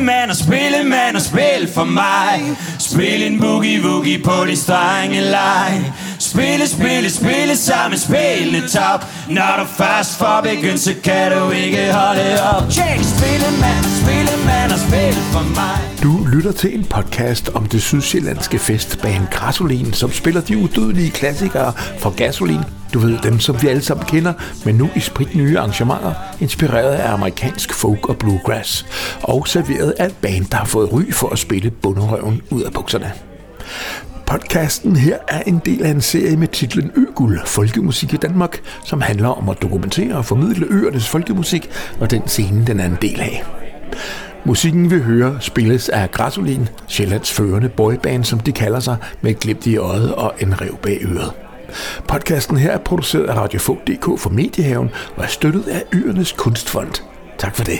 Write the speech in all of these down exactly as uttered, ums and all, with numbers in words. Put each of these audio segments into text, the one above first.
Spillemand og spillemand og spil for mig. Spil en boogie-woogie på de strengeleg. Spille, spille, spille sammen, spillende top. Når du først får begyndt, så kan du ikke holde op. Check, spillemand, spillemand og spil for mig. Du lytter til en podcast om det sydsjællandske festband Gasolin, som spiller de udødelige klassikere fra Gasolin. Du ved, dem som vi alle sammen kender, men nu i spritnye arrangementer, inspireret af amerikansk folk og bluegrass, og serveret af et band, der har fået ry for at spille bunderøven ud af bukserne. Podcasten her er en del af en serie med titlen Øguld, folkemusik i Danmark, som handler om at dokumentere og formidle øernes folkemusik og den scene, den er en del af. Musikken vi hører spilles af Gasolin, Sjællands førende boyband, som de kalder sig, med et glimt i øjet og en rev bag øret. Podcasten her er produceret af Radio Folk punktum d k for Mediehaven og er støttet af Øernes Kunstfond. Tak for det.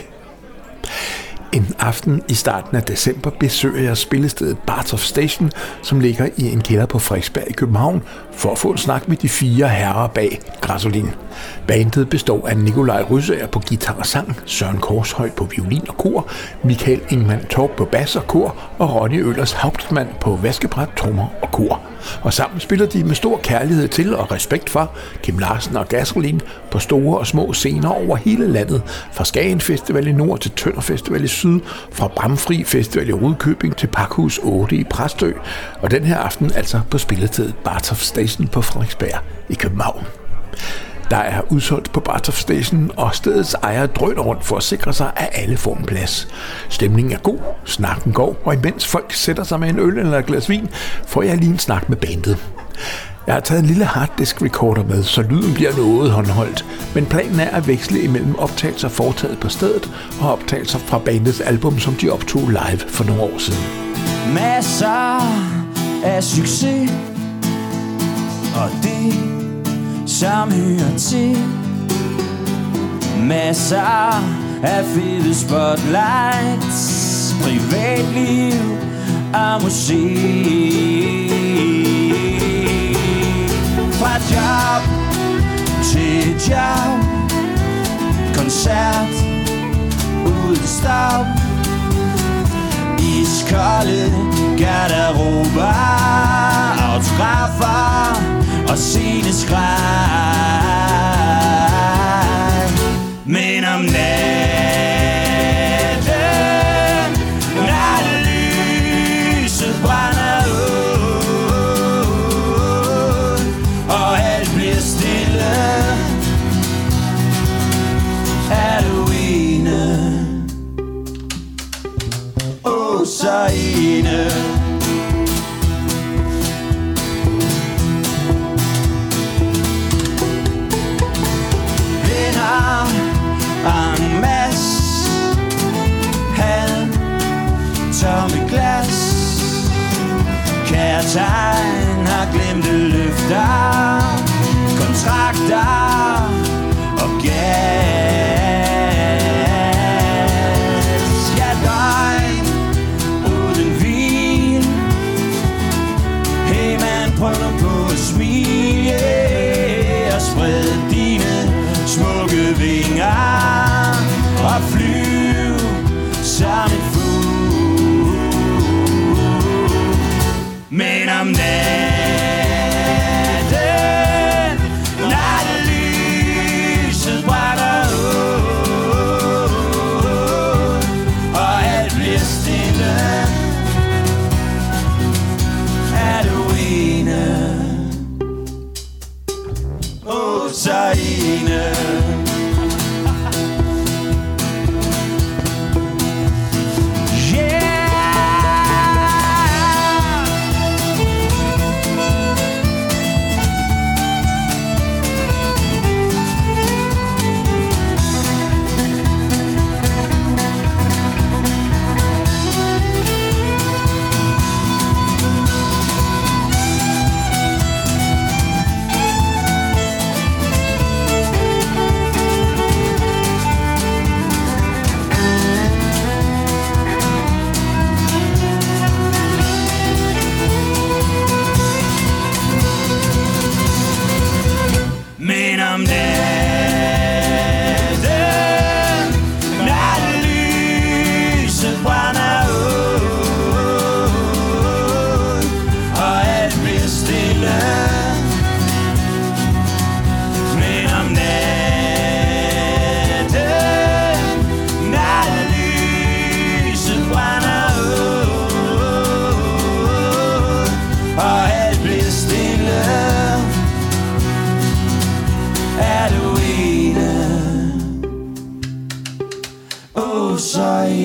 En aften i starten af december besøger jeg spillestedet Bartof Station, som ligger i en kælder på Frederiksberg i København, for at få en snak med de fire herrer bag Gasolin. Bandet består af Nikolaj Rydsager på guitar og sang, Søren Korshøj på violin og kor, Michael Ingemann Torp på bas og kor og Ronny Øllers Hauptmann på vaskebræt, trommer og kor. Og sammen spiller de med stor kærlighed til og respekt for Kim Larsen og Gasolin på store og små scener over hele landet, fra Skagen Festival i nord til Tønder Festival i syd, fra Bramfri Festival i Rudkøbing til Pakhus otte i Præstø, og den her aften altså på spillestedet Bartof Station på Frederiksberg i København. Der er udsolgt på Bartof Station, og stedets ejer drøner rundt for at sikre sig, at alle får en plads. Stemningen er god, snakken går, og imens folk sætter sig med en øl eller et glas vin, får jeg lige en snak med bandet. Jeg har taget en lille harddisk recorder med, så lyden bliver noget håndholdt, men planen er at veksle imellem optagelser foretaget på stedet og optagelser fra bandets album, som de optog live for nogle år siden. Masser af succes, og det som hører til. Masser af fede spotlights, privatliv og musik. Fra job til job, koncert uden stop, iskolde garderober, autografer og sceneskræk. Men om natten, når lyset brænder ud, og alt bliver stille, er du ene, åh oh, så ene. En masse halv tomme glas, kærtegn har glemte løfter, kontrakter og gas. Ja, døgn uden hvil. Hey man, prøv nu på at smile og spred dine smukke vinger og flyv som en fugl. Men om natten,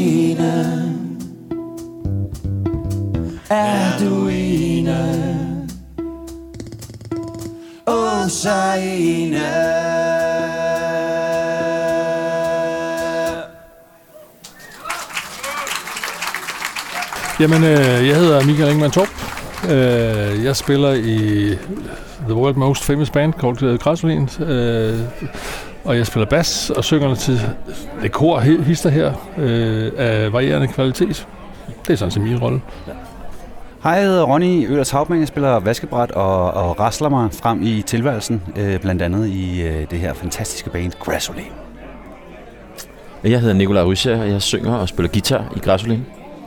ene? Er du ene? Åh, så ene. Jamen, øh, jeg hedder Michael Ingemann Torp. Øh, jeg spiller i The World Most Famous Band called Krasolin. Øh, og jeg spiller bas og synger til det kor hister her øh, af varierende kvalitet. Det er sådan set min rolle. Ja. Hej, jeg hedder Ronny Øhlers Hauptmann. Jeg spiller vaskebræt og, og rasler mig frem i tilværelsen, øh, blandt andet i øh, det her fantastiske band Krasolin. Jeg hedder Nikolaj Ryscher, og jeg synger og spiller guitar i Krasolin.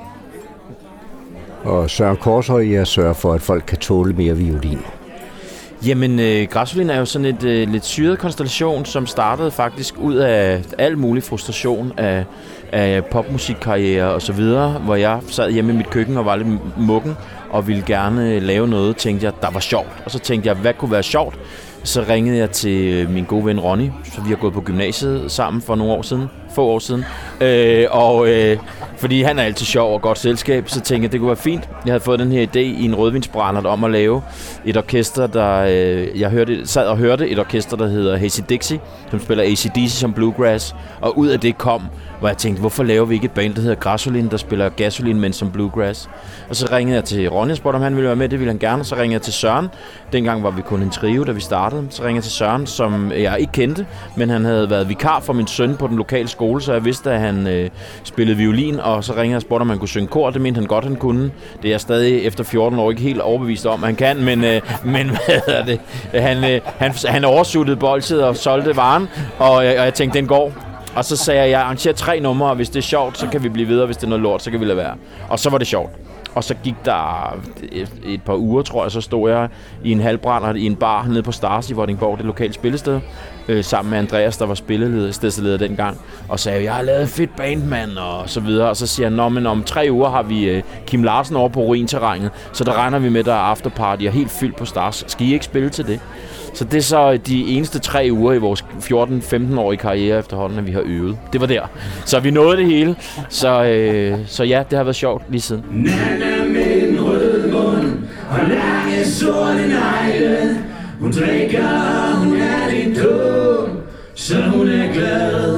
Og Søren Korshøj, jeg sørger for, at folk kan tåle mere violin. Jamen, øh, Krasolin er jo sådan et øh, lidt syret konstellation, som startede faktisk ud af al mulig frustration af, af popmusikkarriere og så videre, hvor jeg sad hjemme i mit køkken og var lidt muggen og ville gerne lave noget, tænkte jeg, der var sjovt. Og så tænkte jeg, hvad kunne være sjovt? Så ringede jeg til min gode ven Ronny, så vi har gået på gymnasiet sammen for nogle år siden, få år siden. Øh, og øh, fordi han er altid sjov og godt selskab, så tænkte jeg, det kunne være fint. Jeg havde fået den her idé i en rødvinsbrændert om at lave et orkester, der øh, jeg hørte, sad og hørte et orkester, der hedder Hazy Dixie, som spiller A C D C som bluegrass. Og ud af det kom, hvor jeg tænkte, hvorfor laver vi ikke et band, der hedder Krasolin, der spiller gasolin, men som bluegrass? Og så ringede jeg til Ronny og spurgte, om han ville være med, det ville han gerne. Så ringede jeg til Søren. Dengang var vi kun en trio, da vi startede. Så ringede jeg til Søren, som jeg ikke kendte, men han havde været vikar for min søn på den lokale skole, så jeg vidste, at han øh, spillede violin. Og så ringede jeg og spurgte, om han kunne synge kor. Det mente han godt, han kunne. Det er jeg stadig efter fjorten år ikke helt overbevist om, at han kan, men, øh, men hvad hedder det? Han, øh, han, han oversuttede bolsjet og solgte varen, og, og jeg tænkte, den går. Og så sagde jeg, jeg arrangerer tre numre, og hvis det er sjovt, så kan vi blive videre. Hvis det er noget lort, så kan vi lade være. Og så var det sjovt. Og så gik der et par uger, tror jeg, så stod jeg i en halvbrænder i en bar nede på Stars i Vordingborg, det lokale spillested, øh, sammen med Andreas, der var spilleleder, stedsleder dengang, og sagde, jeg har lavet et fedt band, mand, og så videre. Og så siger han, nå, men om tre uger har vi øh, Kim Larsen over på ruinterrænet, så der regner vi med, der er afterparty og helt fyldt på Stars. Skal I ikke spille til det? Så det er så de eneste tre uger i vores fjorten-femten-årige karriere efterhånden, at vi har øvet. Det var der. Så vi nåede det hele. Så, øh, så ja, det har været sjovt lige siden. Nana med en rød mund og lange sorte negle. Hun drikker, og hun er lidt dum, så hun er glad.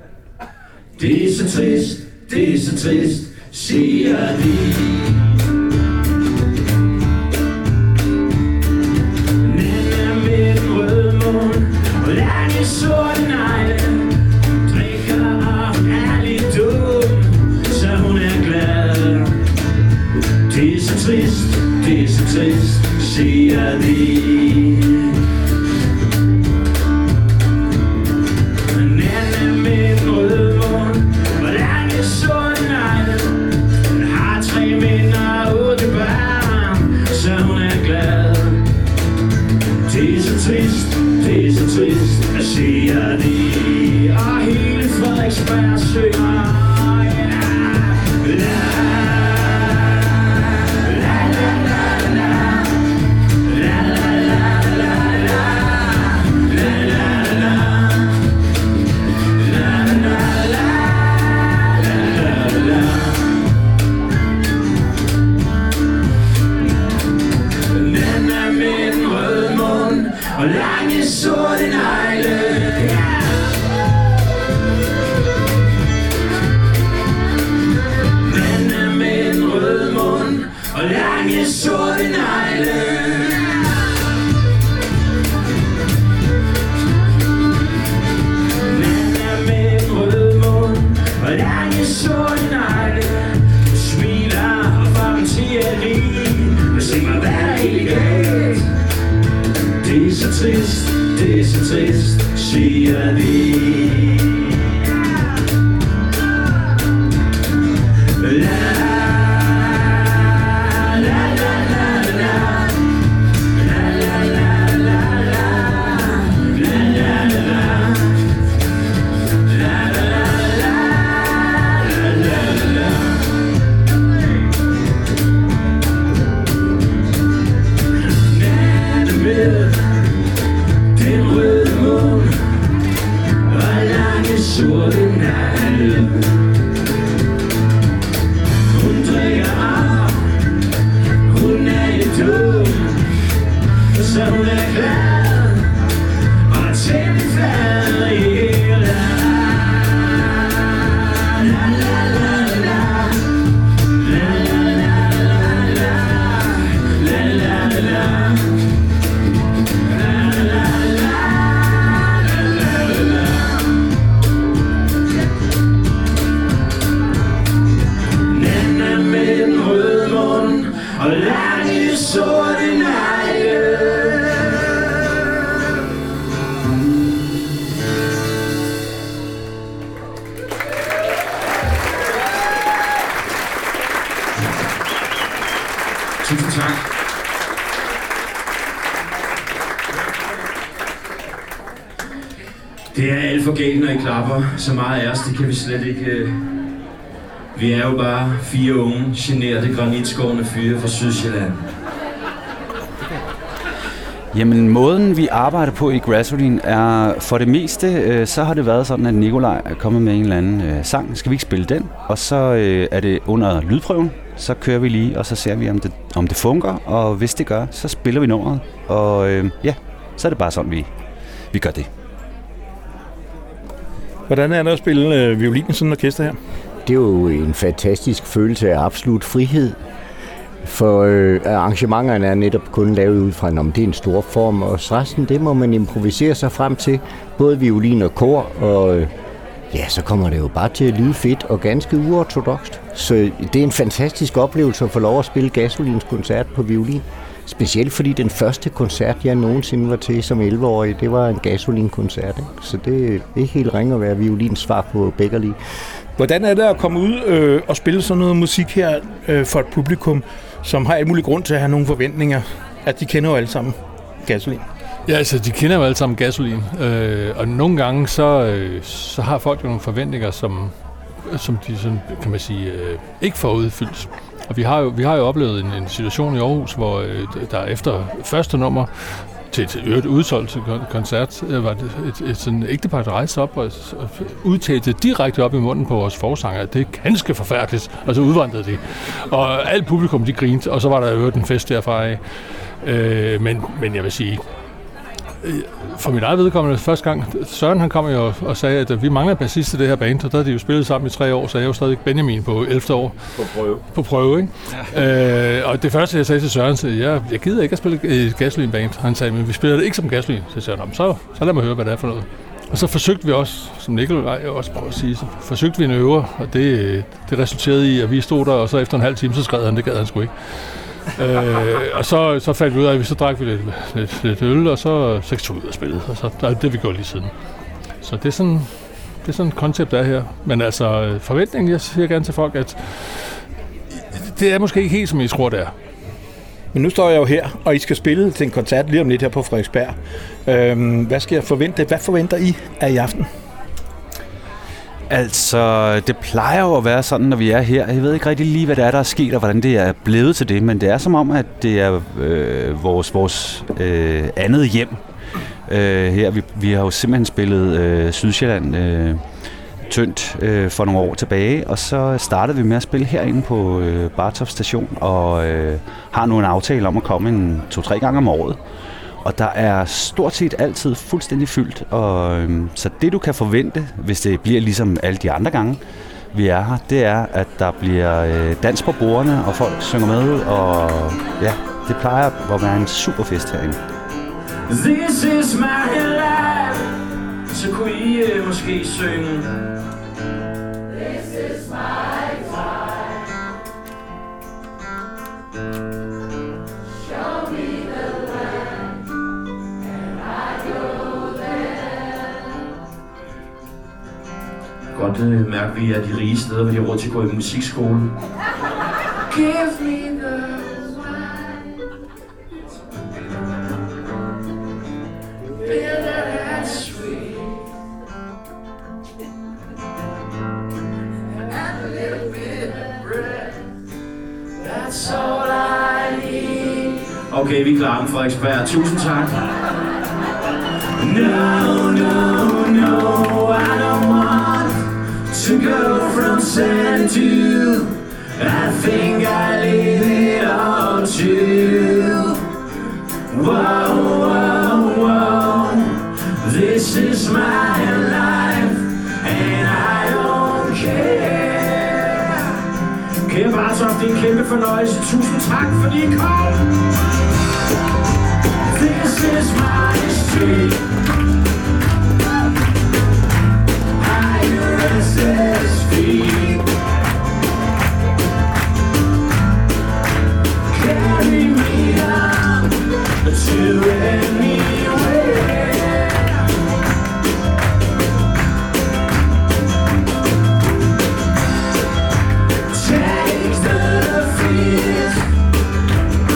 Det er så trist, det er så trist, siger de. Sorte negle, hun drikker, og hun er lidt dum, så hun er glad. Det er så trist, det er så trist, siger de. Nana med en rød mund og lange sorte negle. Hun har tre mænd og otte børn, så hun er glad. Det er så trist, det er så trist, siger de. Og hele Frederiksberg synger. Og lange sorte negle. Nana med en rød mund og lange sorte negle. Nana med en rød mund og lange sorte negle. Smiler og får en tigerlin og sig mig, hvad er helt galt? Det er så trist, det er så trist, siger de. La, la, la, la, la. La, la, la, la, la. La, la, la. La, la, la, la, la. Nana med den røde mund og lange Tusind tak. Det er alt for galt, når I klapper. Så meget af os, det kan vi slet ikke... Uh... Vi er jo bare fire unge, generede granitskårende fyre fra Sydsjælland. Jamen, måden vi arbejder på i Gasoline er for det meste, øh, så har det været sådan, at Nikolaj er kommet med en eller anden øh, sang. Skal vi ikke spille den? Og så øh, er det under lydprøven, så kører vi lige, og så ser vi, om det, om det fungerer. Og hvis det gør, så spiller vi nummeret. Og øh, ja, så er det bare sådan, vi, vi gør det. Hvordan er det at spille øh, violin i sådan en orkester her? Det er jo en fantastisk følelse af absolut frihed. For øh, arrangementerne er netop kun lavet ud fra, om det er en stor form, og resten det må man improvisere sig frem til, både violin og kor, og øh, ja, så kommer det jo bare til at lyde fedt og ganske uortodokst. Så det er en fantastisk oplevelse at få lov at spille Gasolins koncert på violin. Specielt fordi den første koncert, jeg nogensinde var til som elleve-årig, det var en Gasolin-koncert. Ikke? Så det er ikke helt ringe at være violins svar på Beckerli. Hvordan er det at komme ud øh, og spille sådan noget musik her øh, for et publikum, som har alt mulig grund til at have nogle forventninger, at de kender jo alle sammen Gasolin? Ja, altså de kender jo alle sammen Gasolin, øh, og nogle gange så, øh, så har folk jo nogle forventninger, som, som de sådan, kan man sige, øh, ikke får udfyldt. Og vi har jo, vi har jo oplevet en, en situation i Aarhus, hvor øh, der efter første nummer til et øvrigt udsolgt koncert, var det et, et sådan ægtepar, der rejste op og udtalte direkte op i munden på vores forsanger. Det er ganske forfærdeligt. Og så udvandrede de. Og alt publikum, de grinte, og så var der øvrigt en fest derfra af. Øh, men, men jeg vil sige, for mit eget vedkommende, første gang, Søren han kom jo og sagde, at vi mangler bassist til det her band, og der havde de jo spillet sammen i tre år, så jeg er jo stadig Benjamin på ellevte år. På prøve. På prøve, ikke? Ja. Øh, og det første, jeg sagde til Søren, så jeg, jeg gider ikke at spille et Gasolin-band. Han sagde, men vi spiller det ikke som Gasolin. Så sagde han, så, så lad mig høre, hvad det er for noget. Og så forsøgte vi også, som Nikolaj også prøver at sige, så forsøgte vi en øver, og det, det resulterede i, at vi stod der, og så efter en halv time, så skred han, det gad han sgu ikke. øh, og så, så fandt vi ud af, at vi så drak vi lidt, lidt, lidt øl, og så, så tog vi ud og spillede, og så det er vi gjort lige siden. Så det er sådan, det er sådan et koncept, der er her. Men altså, forventningen, jeg siger gerne til folk, at det er måske ikke helt, som I tror, det er. Men nu står jeg jo her, og I skal spille til en koncert lige om lidt her på Frederiksberg. Øhm, hvad skal jeg forvente? Hvad forventer I af i aften? Altså, det plejer jo at være sådan, når vi er her. Jeg ved ikke rigtig lige, hvad det er, der er sket, og hvordan det er blevet til det, men det er som om, at det er øh, vores, vores øh, andet hjem øh, her. Vi, vi har jo simpelthen spillet øh, Sydsjælland øh, tyndt øh, for nogle år tilbage, og så startede vi med at spille herinde på øh, Bartof Station, og øh, har nu en aftale om at komme en to-tre gange om året. Og der er stort set altid fuldstændig fyldt, og øhm, så det du kan forvente, hvis det bliver ligesom alle de andre gange, vi er her, det er, at der bliver øh, dans på bordene, og folk synger med, og ja, det plejer at være en super fest herinde. This is my life. Så kunne I øh, måske synge. This is my life. Show me the land, and I go there. Godt øh, mærke, at vi er de rige steder, hvor de har råd til at gå i musikskole. Give me the Okay, vi er klar med Frederiksberg. Tusind tak. No, no, no, I don't want to go from sand to you. I think I leave it all to you. Whoa, whoa, whoa. This is my life, and I don't care. Kære Bartof, det er en kæmpe fornøjelse. Tusind tak, fordi I kom. This is my street. I R S S feet. Carry me on to anywhere. Take the fears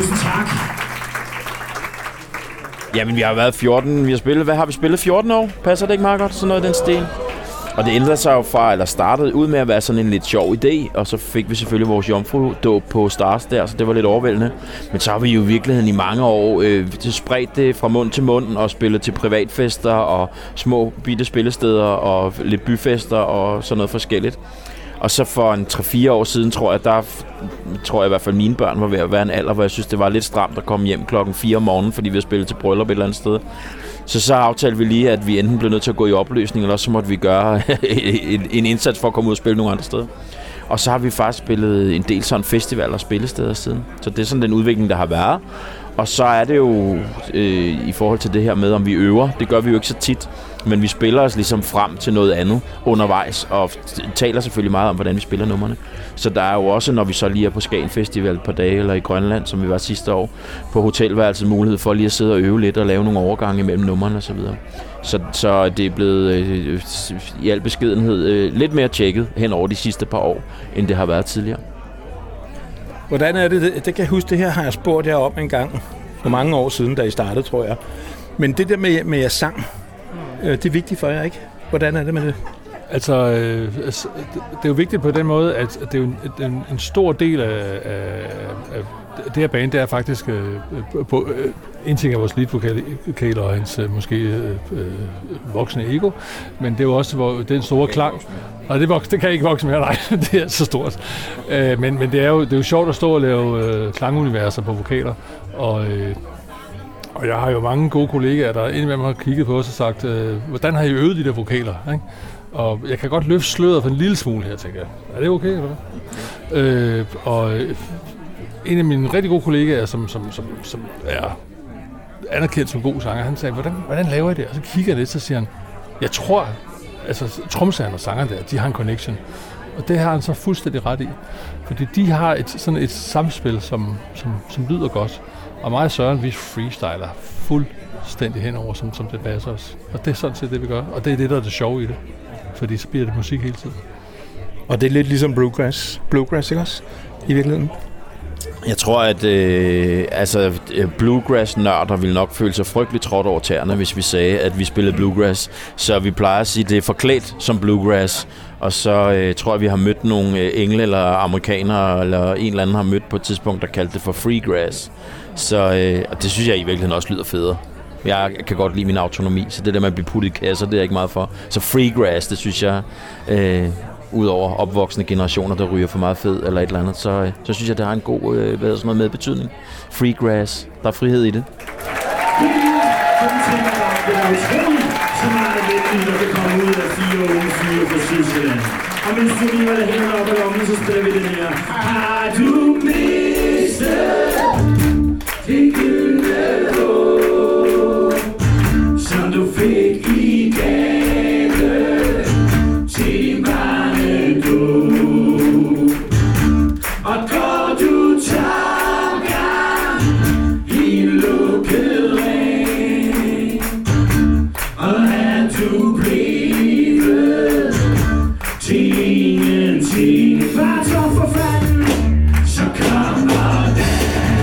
Tusind tak. Jamen, vi har været fjorten, vi har spillet, hvad har vi spillet? fjorten år? Passer det ikke meget godt, sådan noget i den stil? Og det ændrede sig jo fra, eller startede ud med at være sådan en lidt sjov idé, og så fik vi selvfølgelig vores jomfrudåb på Stars der, så det var lidt overvældende. Men så har vi jo i virkeligheden i mange år øh, spredt det fra mund til mund, og spillet til privatfester, og små bitte spillesteder, og lidt byfester, og sådan noget forskelligt. Og så for en tre fire år siden, tror jeg, der tror jeg i hvert fald, mine børn var ved at være en alder, hvor jeg synes, det var lidt stramt at komme hjem klokken fire om morgenen, fordi vi havde spillet til bryllup et eller andet sted. Så så aftalte vi lige, at vi enten blev nødt til at gå i opløsning, eller så måtte vi gøre en, en indsats for at komme ud og spille nogle andre steder. Og så har vi faktisk spillet en del sådan festivaler og spillesteder siden. Så det er sådan den udvikling, der har været. Og så er det jo øh, i forhold til det her med, om vi øver. Det gør vi jo ikke så tit, men vi spiller os ligesom frem til noget andet undervejs, og taler selvfølgelig meget om, hvordan vi spiller numrene. Så der er jo også, når vi så lige er på Skagen Festival på dage, eller i Grønland, som vi var sidste år, på hotelværelset mulighed for lige at sidde og øve lidt og lave nogle overgange imellem numrene osv. Så, så det er blevet øh, i al beskedenhed øh, lidt mere tjekket hen over de sidste par år, end det har været tidligere. Hvordan er det? Det kan jeg huske, det her har jeg spurgt jer om en gang, for mange år siden, da I startede, tror jeg. Men det der med, med jeres sang, det er vigtigt for jer, ikke? Hvordan er det med det? Altså, øh, det er jo vigtigt på den måde, at det er jo en, en, en stor del af, af, af det her band, det er faktisk øh, på, øh, en ting af vores leadvokal og hans øh, måske øh, voksne ego, men det er jo også hvor, den store klang. Og det, vokse, det kan ikke vokse mere, nej, det er så stort. Øh, men men det, er jo, det er jo sjovt at stå og lave øh, klanguniverser på vokaler, og øh, Og jeg har jo mange gode kollegaer, der indimellem har kigget på os og sagt, øh, hvordan har I øvet de der vokaler? Ikke? Og jeg kan godt løfte sløret for en lille smule her, tænker jeg. Er det okay, eller hvad? Øh, og øh, en af mine rigtig gode kollegaer, som, som, som, som er anerkendt som god sanger, han sagde, hvordan, hvordan laver I det? Og så kigger jeg lidt, så siger han, jeg tror, altså tromsagerne og sangerne der, de har en connection. Og det har han så fuldstændig ret i. Fordi de har et, sådan et samspil, som, som, som lyder godt. Og mig og Søren, vi freestyler fuldstændig henover, som, som det passer os. Og det er sådan set det, vi gør. Og det er det, der er det sjove i det. Fordi så bliver det musik hele tiden. Og det er lidt ligesom bluegrass. Bluegrass, ikke også? I virkeligheden. Jeg tror, at øh, altså, bluegrass-nørder ville nok føle sig frygteligt trådt over tæerne, hvis vi sagde, at vi spillede bluegrass. Så vi plejer at sige, at det er forklædt som bluegrass. Og så øh, tror jeg, vi har mødt nogle øh, engle eller amerikanere, eller en eller anden har mødt på et tidspunkt, der kaldte det for freegrass. Så øh, og det synes jeg i virkeligheden også lyder federe. Jeg kan godt lide min autonomi, så det der med at blive puttet i kasser, det er jeg ikke meget for. Så freegrass, det synes jeg, øh, ud over opvoksende generationer, der ryger for meget fed eller et eller andet, så, øh, så synes jeg, det har en god øh, hvad sådan noget med betydning. Freegrass, der er frihed i det. Og mens du lige var der hænder op ad lommen, så spiller vi den her. Har du mistet det gyldne håb, som du fik i gave til din barnedåb? Og går du tanker i en lukket ring, og er du blevet til ingenting, bare så for fanden, så kommer den.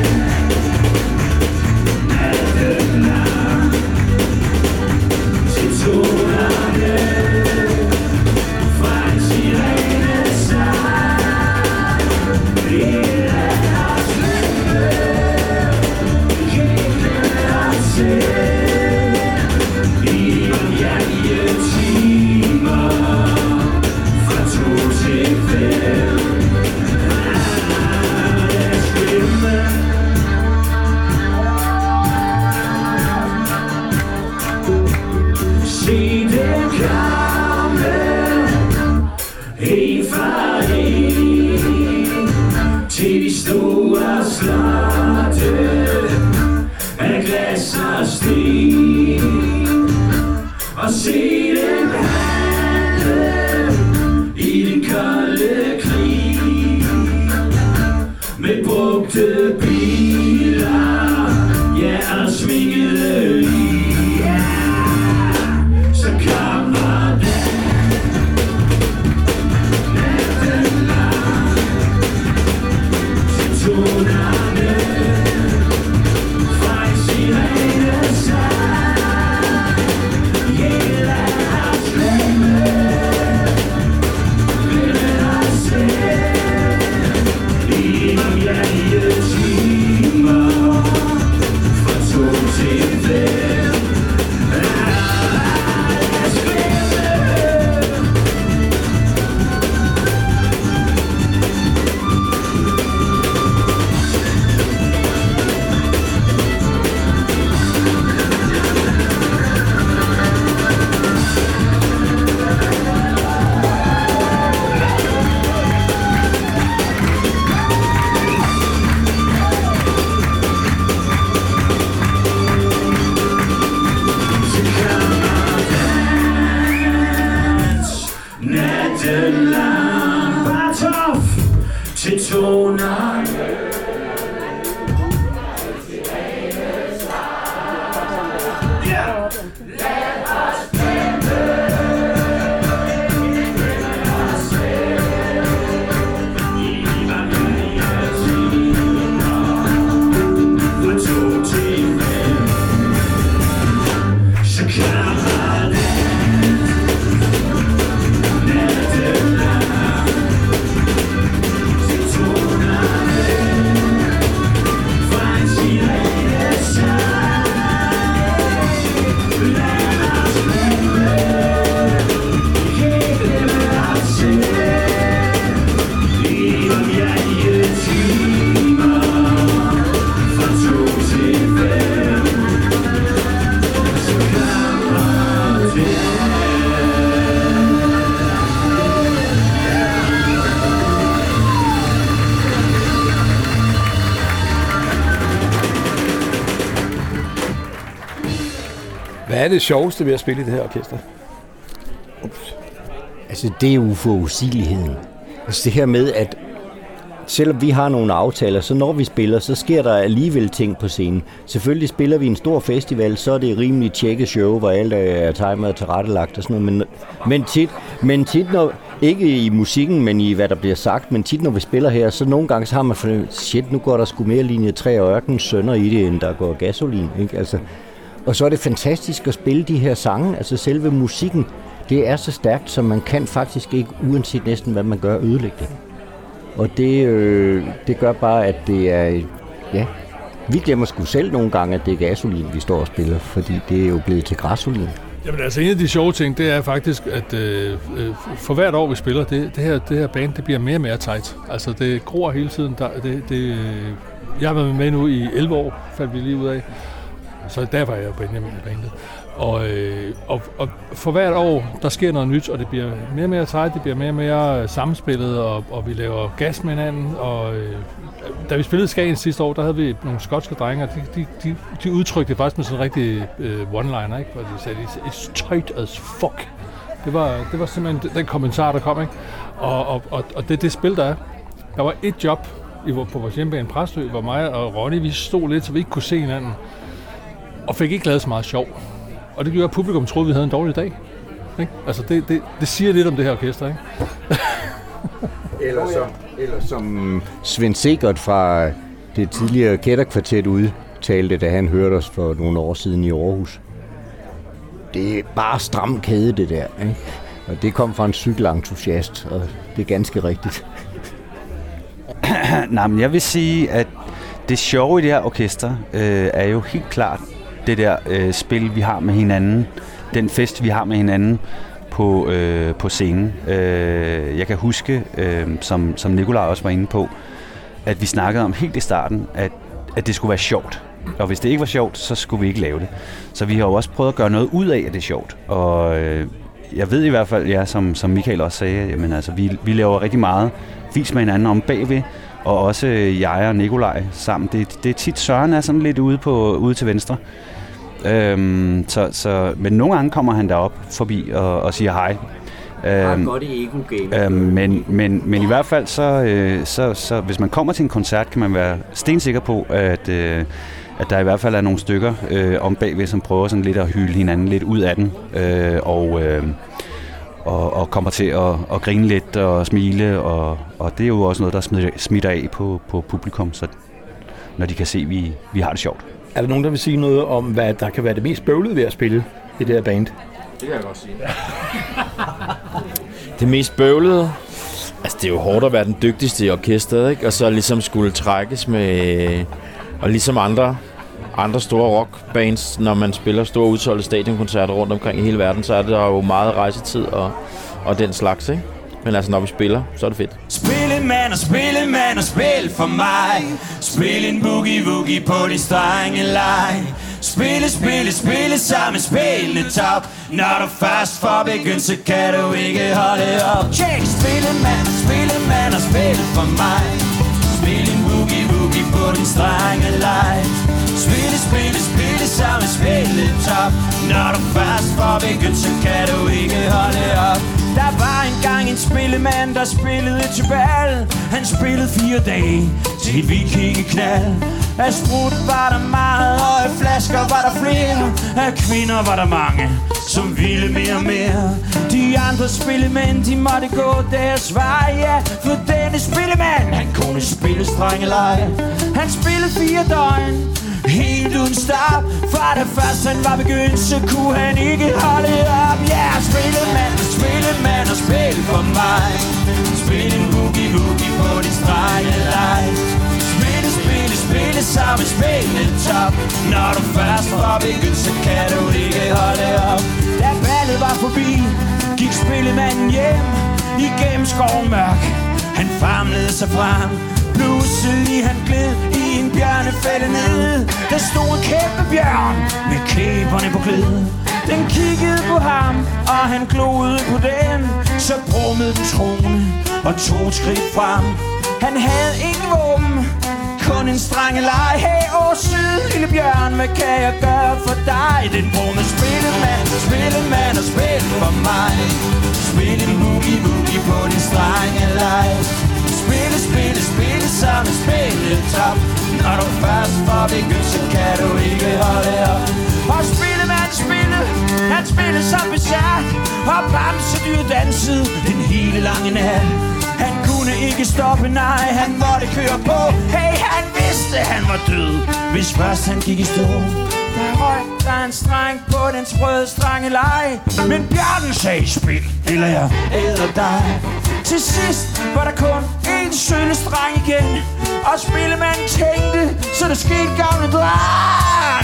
Hvad er det sjoveste ved at spille i det her orkester? Ups. Altså, det er uforudsigeligheden. Altså det her med, at selvom vi har nogle aftaler, så når vi spiller, så sker der alligevel ting på scenen. Selvfølgelig spiller vi en stor festival, så er det rimelig tjekket show, hvor alt er timet og tilrettelagt og sådan noget. Men, men, tit, men tit, når, ikke i musikken, men i hvad der bliver sagt, men tit når vi spiller her, så nogle gange så har man fornemt, shit, nu går der sgu mere linje tre og ørkens sønner i det, end der går gasolin. Ikke? Altså, og så er det fantastisk at spille de her sange, altså selve musikken, det er så stærkt, så man kan faktisk ikke, uanset næsten hvad man gør, ødelægge det. Og det, øh, det gør bare, at det er, ja, vi glemmer sgu selv nogle gange, at det er gasolin, vi står og spiller, fordi det er jo blevet til græsolin. Jamen altså, en af de sjove ting, det er faktisk, at øh, for hvert år vi spiller, det, det, her, det her band, det bliver mere og mere tight. Altså, det gror hele tiden. Der, det, det, jeg har været med nu i elleve år, fandt vi lige ud af. Så der var jeg jo Benjamin i bandet. Og, øh, og, og for hvert år, der sker noget nyt, og det bliver mere og mere tight, det bliver mere og mere sammenspillet, og, og vi laver gas med hinanden. Og øh, da vi spillede Skagen sidste år, der havde vi nogle skotske drenge, og de, de, de, de udtrykte det faktisk med sådan en rigtig øh, one-liner, ikke? Hvor de sagde, it's tight as fuck. Det var, det var simpelthen den kommentar, der kom, ikke? Og, og, og, og det det spil, der er. Der var et job i, på vores hjemmebane Præstø, hvor mig og Ronny, vi stod lidt, så vi ikke kunne se hinanden, og fik ikke lavet så meget sjov. Og det gjorde, at publikum troede, vi havde en dårlig dag. Ikke? Altså, det, det, det siger lidt om det her orkester, ikke? eller, som, eller som Svend Sigert fra det tidligere Kætterkvartet udtalte, da han hørte os for nogle år siden i Aarhus. Det er bare stram kæde, det der. Ikke? Og det kom fra en cykelentusiast, og det er ganske rigtigt. Nej, men jeg vil sige, at det sjove i det her orkester øh, er jo helt klart det der øh, spil, vi har med hinanden, den fest, vi har med hinanden på, øh, på scenen. Øh, jeg kan huske, øh, som, som Nikolaj også var inde på, at vi snakkede om helt i starten, at, at det skulle være sjovt. Og hvis det ikke var sjovt, så skulle vi ikke lave det. Så vi har jo også prøvet at gøre noget ud af, at det er sjovt. Og øh, jeg ved i hvert fald, ja, som, som Michael også sagde, jamen, altså, vi, vi laver rigtig meget vis med hinanden om bagved, og også jeg og Nikolaj sammen. Det, det er tit Søren er sådan lidt ude, på, ude til venstre. Øhm, så, så, men nogle gange kommer han derop forbi og, og siger hej. Øhm, godt i ego-game. Øhm, men, men, men i hvert fald, så, øh, så, så hvis man kommer til en koncert, kan man være stensikker på, at, øh, at der i hvert fald er nogle stykker øh, om bagved, som prøver sådan lidt at hylde hinanden lidt ud af den. Øh, og, øh, og, og kommer til at, at grine lidt og smile. Og, og det er jo også noget, der smitter, smitter af på, på publikum, så, når de kan se, at vi, vi har det sjovt. Er der nogen, der vil sige noget om, hvad der kan være det mest bøvlede ved at spille i det her band? Det kan jeg godt sige. Det mest bøvlede? Altså, det er jo hårdt at være den dygtigste i orkestret, ikke? Og så ligesom skulle trækkes med... Og ligesom andre, andre store rockbands, når man spiller store udsolgte stadionkoncerter rundt omkring i hele verden, så er der jo meget rejsetid og, og den slags, ikke? Men altså, når vi spiller, så er det fedt. Spille mand og spille mand og spil for mig. Spil en boogie-woogie på din strengeleg. Spille, spille, spille sammen, spille top. Når du først får begyndt, så kan du ikke holde op. Check! Spille mand, spille mand og spil for mig. Spil en boogie-woogie på din strengeleg. Spille, spille, spille sammen, spille top. Når du først får begyndt, så kan du ikke holde op. Der var engang en spillemand, der spillede til bal. Han spillede fire dage til et vikingeknald. Af sprut var der meget, og af flasker var der flere. Af kvinder var der mange, som ville mere og mere. De andre spillemænd, de måtte gå deres vej, ja. For denne spillemand, han kunne spille strengeleje. Han spillede fire døgn, helt uden stop. For da først han var begyndt, så kunne han ikke holde op. Ja, yeah, spillemand, spillemand og spil for mig. Spil en boogie-woogie på din strengeleje. Spille, spille, spille sammen, spille top. Når du først var begyndt, så kan du ikke holde op. Da ballet var forbi, gik spillemanden hjem. Igennem skoven mørk, han famlede sig frem. Pludselig han gled i en bjørnefælde ned. Der stod en kæmpe bjørn med kæberne på gled. Den kiggede på ham, og han gloede på den. Så brummede den trone og tog et skridt frem. Han havde ingen våben, kun en strengeleje. Hey, åh, syd lille bjørn, hvad kan jeg gøre for dig? Den brune spillemand, spillemand og spil for mig. Spil en boogie-woogie på din strengelej. Spille, spille, spille som en spilletop. Når du først får begyndt, så kan du ikke holde op. Og spillemand spille, han spille som besat. Og bamsedyr dansede den hele lange nat. Han kunne ikke stoppe, nej, han måtte køre på. Hey, han vidste, han var død, hvis først han gik i stå. Der røg der en streng på den sprøde strangelej. Men bjørnen sagde, spil, eller jeg æder dig. Til sidst var der kun en sølle streng igen. Og spillemanden tænkte, så der skete gavne dreng.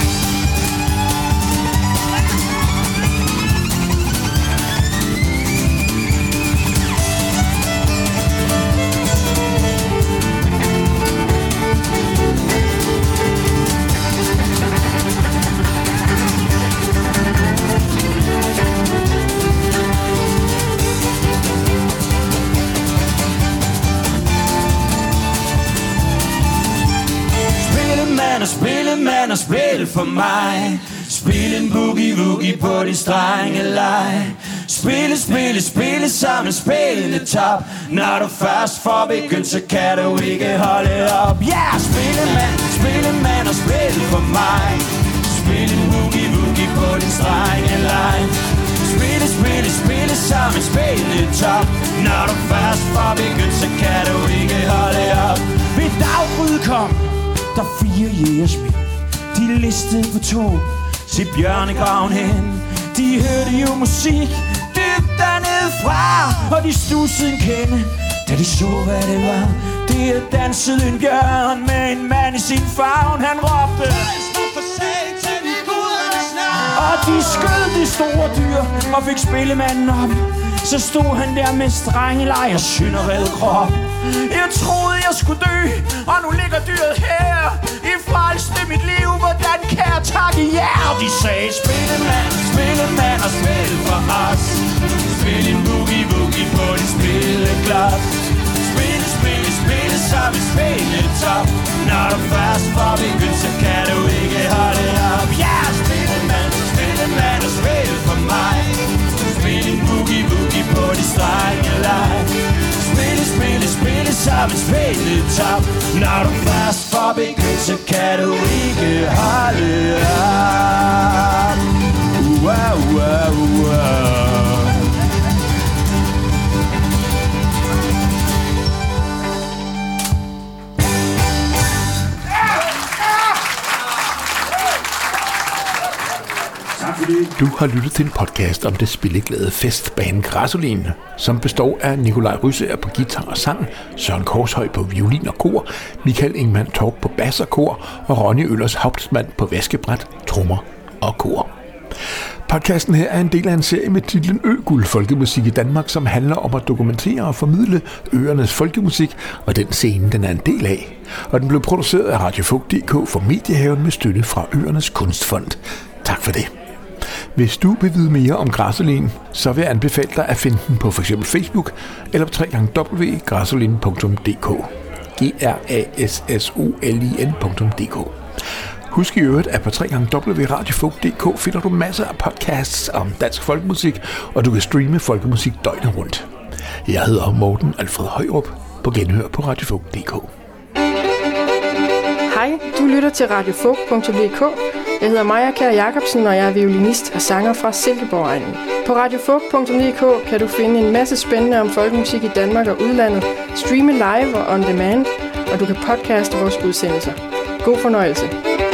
Spillemand og spil for mig. Spil en boogie-woogie på din strengelej. Spille, spille, spille som en spilletop. Når du først får begyndt, så kan du ikke holde op. Ja, yeah, spillemand, spillemand og spil for mig. Spil en boogie-woogie på din strengelej. Spille, spille, spille som en spilletop. Når du først får begyndt, så kan du ikke holde op. Ved daggry kom der fire jægersmænd. De listede på tog til bjørnegraven hen. De hørte jo musik dybt dernede fra. Og de studsede en kende, da de så hvad det var. Det dansede en bjørn med en mand i sin favn. Han råbte og de skød det store dyr og fik spillemanden op. Så stod han der med strengelej og synderede krop. Jeg troede jeg skulle dø, og nu ligger dyret her. I frelste mit liv, hvordan kan jeg takke jer? De sagde spillemand, spillemand og spil for os. Spil en boogie-woogie på din spilleglas. Spille, spille, spille som en spilletop. Når du først får begyndt, så kan du ikke holde op. Ja, yeah, spillemand, spillemand og spil for mig. Spil en boogie-woogie på din strengelej. Spille, spille, spille som en spilletop. Når du først får begyndt, så kan du ikke holde op. Wow, wow, wow. Du har lyttet til en podcast om det spilleglade festband Grasolin, som består af Nikolaj Ryssager på guitar og sang, Søren Korshøj på violin og kor, Michael Ingemann Torp på bas og kor og Ronny Øllers Hauptmann på vaskebræt, trommer og kor. Podcasten her er en del af en serie med titlen Øguld Folkemusik i Danmark, som handler om at dokumentere og formidle øernes folkemusik, og den scene, den er en del af. Og den blev produceret af Radio Folk punktum d k for Mediehaven med støtte fra Øernes Kunstfond. Tak for det. Hvis du vil vide mere om Grasolin, så vil jeg anbefale dig at finde den på f.eks. Facebook eller på w w w punktum grasolin punktum d k. G R A S S O L I N punktum d k. Husk i øvrigt, at på w w w punktum radio folk punktum d k finder du masser af podcasts om dansk folkemusik, og du kan streame folkemusik døgnet rundt. Jeg hedder Morten Alfred Højrup. På genhør på Radio Folk punktum d k. Hej, du lytter til Radio Folk punktum d k. Jeg hedder Maja Kjær Jacobsen, og jeg er violinist og sanger fra Silkeborg-egnen. På Radio Folk punktum d k kan du finde en masse spændende om folkemusik i Danmark og udlandet, streame live og on demand, og du kan podcaste vores udsendelser. God fornøjelse.